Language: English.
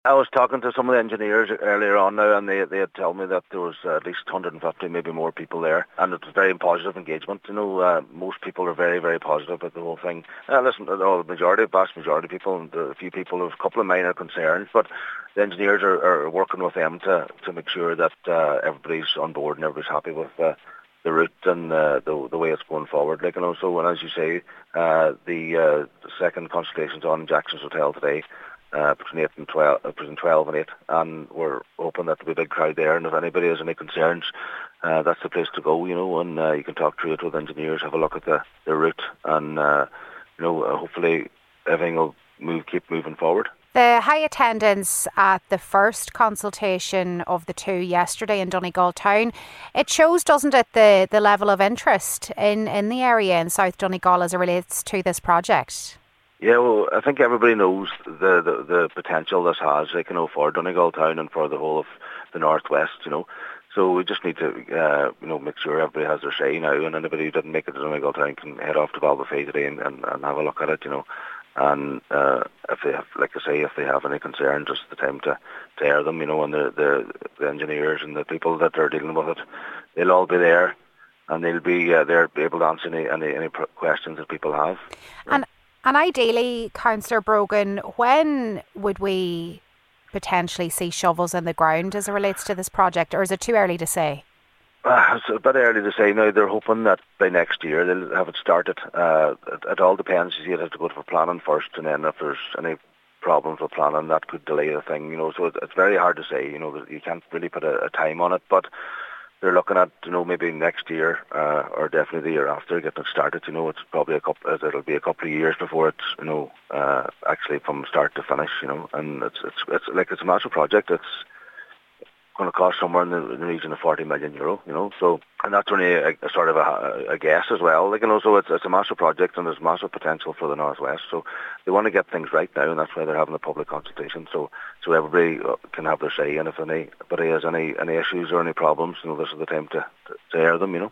I was talking to some of the engineers earlier on now, and they had told me that there was at least 150, maybe more people there, and it was very positive engagement. Most people are very, very positive about the whole thing. Listen, the vast majority of people, and a few people have a couple of minor concerns, but the engineers are working with them to make sure that everybody's on board and everybody's happy with the route and the way it's going forward. So, and as you say, the second consultation's on in Jackson's Hotel today. Between 12 and 8, and we're hoping that there'll be a big crowd there, and if anybody has any concerns, that's the place to go, and you can talk through it with engineers, have a look at the route, and hopefully everything will keep moving forward. The high attendance at the first consultation of the two yesterday in Donegal town, it shows, doesn't it, the level of interest in the area in South Donegal as it relates to this project? Yeah, well, I think everybody knows the potential this has, for Donegal town and for the whole of the northwest, So we just need to, make sure everybody has their say now, and anybody who didn't make it to Donegal town can head off to Ballybofey today and have a look at it, And if they have, like I say, if they have any concerns, just the time to air them, and the engineers and the people that are dealing with it, they'll all be there, and they'll be there able to answer any questions that people have. And ideally, Councillor Brogan, when would we potentially see shovels in the ground as it relates to this project, or is it too early to say? It's a bit early to say now. They're hoping that by next year they'll have it started. It all depends. You see, it has to go for planning first, and then if there's any problems with planning, that could delay the thing. So it's very hard to say. You can't really put a time on it, but they're looking at, maybe next year or definitely the year after getting it started. It's probably it'll be a couple of years before it's, actually from start to finish. And it's a massive project. It's going to cost somewhere in the region of €40 million. So, and that's only a sort of a guess as well. So it's a massive project, and there's massive potential for the northwest. So they want to get things right now, and that's why they're having a public consultation. So everybody can have their say, and if anybody has any issues or any problems, this is the time to air them.